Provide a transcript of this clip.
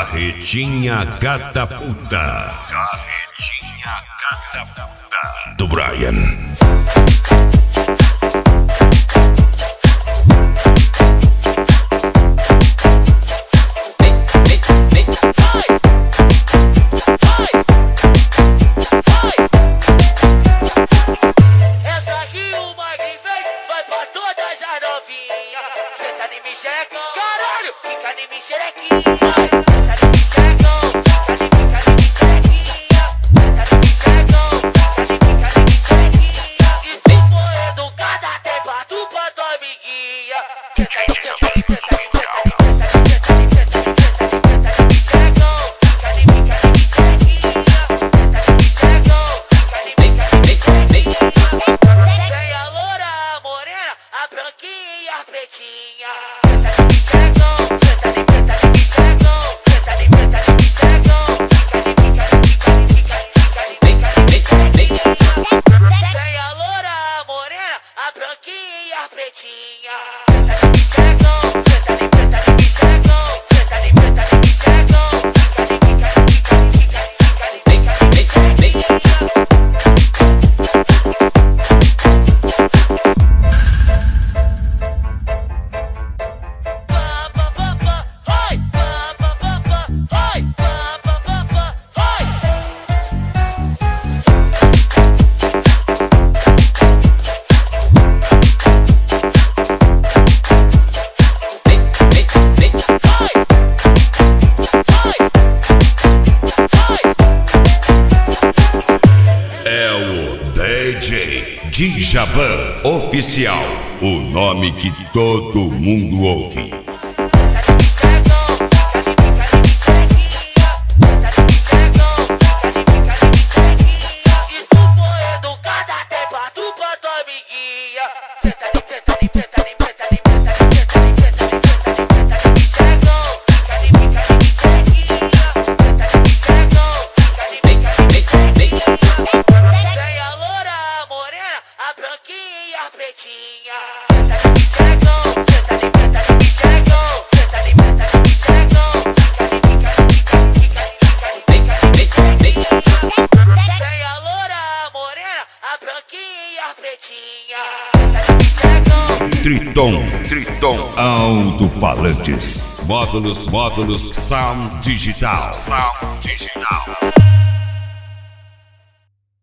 Carretinha catapulta. Carretinha catapulta. Do Brian. Caralho, fica em mim, xerequinha. Fica em mim, xerecão. Fica em mim, xerequinha. Fica em mim, xerecão. Fica em mim, xerequinha. Se tu for educada, até pra tua amiguinha. Fica em mim, xerecão. Vem a loura, a morena, a branquinha e a pretinha. Djavan Oficial, o nome que todo mundo ouve. Se tu for educada, até pra tua amiguinha. Triton Alto-Falantes. Módulos Sound Digital.